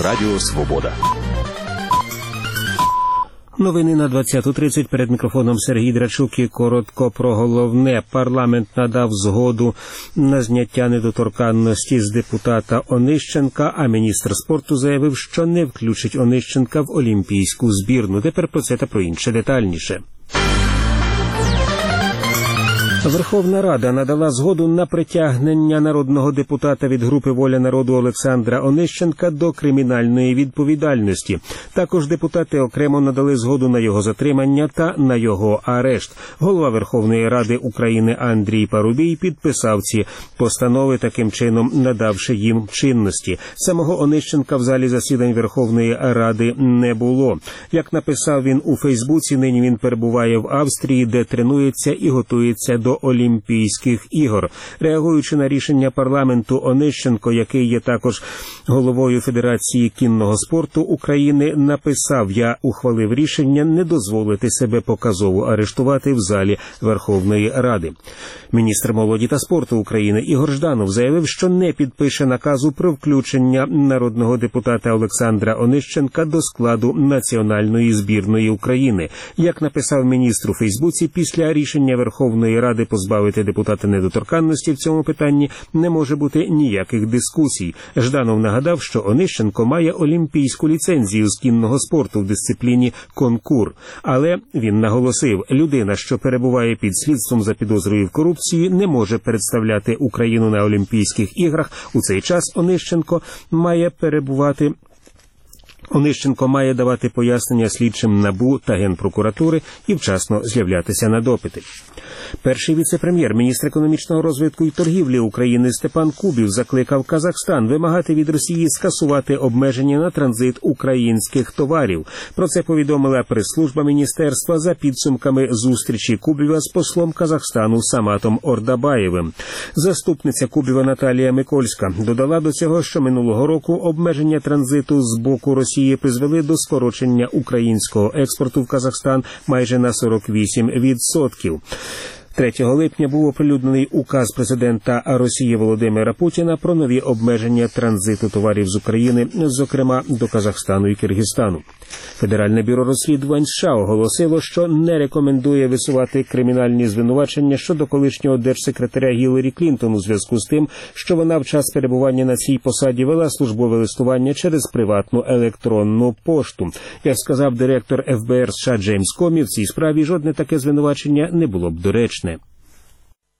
Радіо Свобода. Новини на 20:30. Перед мікрофоном Сергій Драчук і коротко про головне. Парламент надав згоду на зняття недоторканності з депутата Онищенка, а міністр спорту заявив, що не включить Онищенка в олімпійську збірну. Тепер про це та про інше детальніше. Верховна Рада надала згоду на притягнення народного депутата від групи «Воля народу» Олександра Онищенка до кримінальної відповідальності. Також депутати окремо надали згоду на його затримання та на його арешт. Голова Верховної Ради України Андрій Парубій підписав ці постанови, таким чином надавши їм чинності. Самого Онищенка в залі засідань Верховної Ради не було. Як написав він у Фейсбуці, нині він перебуває в Австрії, де тренується і готується до Олімпійських ігор. Реагуючи на рішення парламенту, Онищенко, який є також головою Федерації кінного спорту України, написав: «Я ухвалив рішення не дозволити себе показово арештувати в залі Верховної Ради». Міністр молоді та спорту України Ігор Жданов заявив, що не підпише наказу про включення народного депутата Олександра Онищенка до складу національної збірної України. Як написав міністр у Фейсбуці, після рішення Верховної Ради позбавити депутата недоторканності в цьому питанні не може бути ніяких дискусій. Жданов нагадав, що Онищенко має олімпійську ліцензію з кінного спорту в дисципліні конкур. Але він наголосив, людина, що перебуває під слідством за підозрою в корупції, не може представляти Україну на Олімпійських іграх. У цей час Онищенко має давати пояснення слідчим НАБУ та Генпрокуратури і вчасно з'являтися на допити. Перший віце-прем'єр, міністр економічного розвитку і торгівлі України Степан Кубів закликав Казахстан вимагати від Росії скасувати обмеження на транзит українських товарів. Про це повідомила прес-служба міністерства за підсумками зустрічі Кубіва з послом Казахстану Саматом Ордабаєвим. Заступниця Кубіва Наталія Микольська додала до цього, що минулого року обмеження транзиту з боку Росії призвели до скорочення українського експорту в Казахстан майже на 48%. 3 липня був оприлюднений указ президента Росії Володимира Путіна про нові обмеження транзиту товарів з України, зокрема до Казахстану і Киргизстану. Федеральне бюро розслідувань США оголосило, що не рекомендує висувати кримінальні звинувачення щодо колишнього держсекретаря Гіларі Клінтон у зв'язку з тим, що вона в час перебування на цій посаді вела службове листування через приватну електронну пошту. Як сказав директор ФБР США Джеймс Комі, в цій справі жодне таке звинувачення не було б доречне.